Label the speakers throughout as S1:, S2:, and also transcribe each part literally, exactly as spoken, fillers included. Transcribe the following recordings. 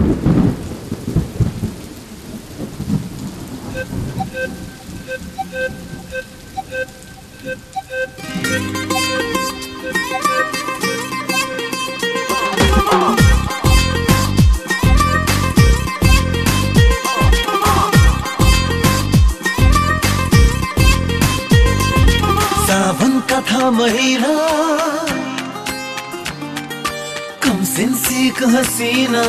S1: सावन का था महीना, कम सिन सी एक हसीना,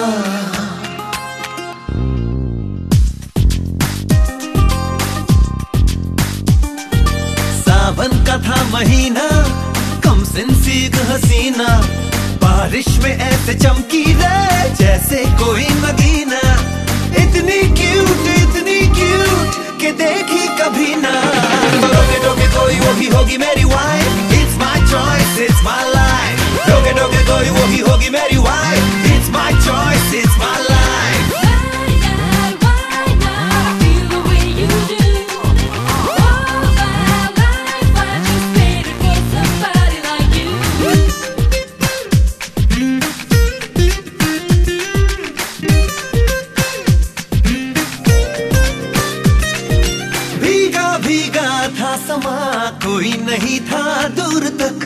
S1: सावन का था महीना, कम सिन सी एक हसीना, बारिश में ऐसे चमकी रे जैसे कोई नगीना, इतनी क्यूट इतनी क्यूट के देखी कभी ना। डोके डोके कोई वही होगी मेरी wife, it's my choice it's my life. डोके डोके कोई वही होगी मेरी wife, it's my choice it's my life. भीगा था समा, कोई नहीं था दूर तक,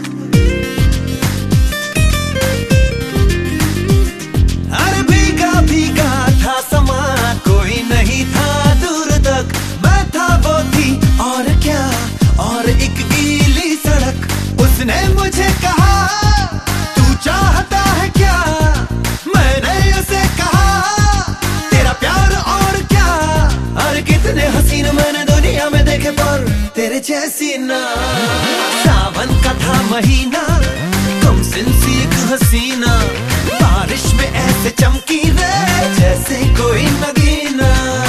S1: अरे भीगा भीगा था समा, कोई नहीं था दूर तक, मैं था वो थी और क्या, और एक गीली सड़क, उसने मुझे कहा तू चाहता है क्या, मैंने उसे कहा तेरा प्यार और क्या, अरे कितने हसीन मैंने दुनिया में देखे पर तेरे जैसी ना। सावन का था महीना, कम सिन सी एक हसीना, बारिश में ऐसे चमकी रे जैसे कोई नगीना।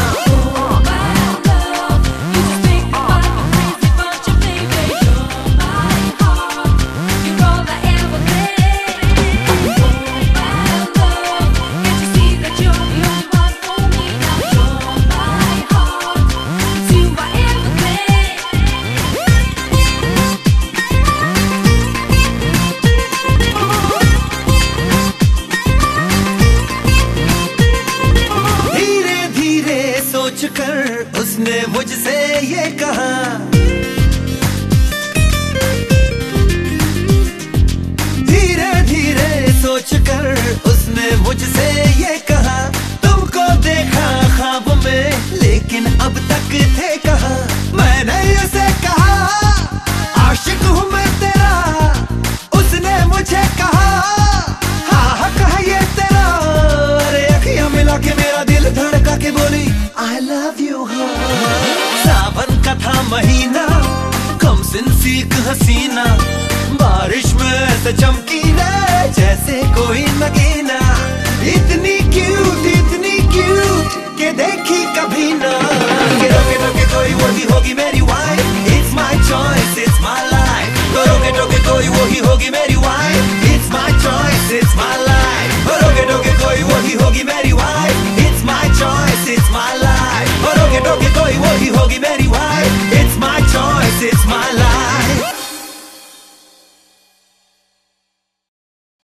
S1: कर उसने मुझसे ये कहा, धीरे धीरे सोच कर उसने मुझसे ये कहा, तुमको देखा ख्वाब में लेकिन अब तक थे कहा, मैंने उसे कहा आशिक हूँ मैं तेरा, उसने मुझे कहा हाँ हाँ कहा ये तेरा, अरे अखियां मिला के मेरा दिल धड़का के बोली I love you हाँ। सावन का था महीना, कम सिन सी एक हसीना, बारिश में ऐसे चमकी रे जैसे कोई नगीना, इतनी क्यूट इतनी क्यूट के देखी कभी ना।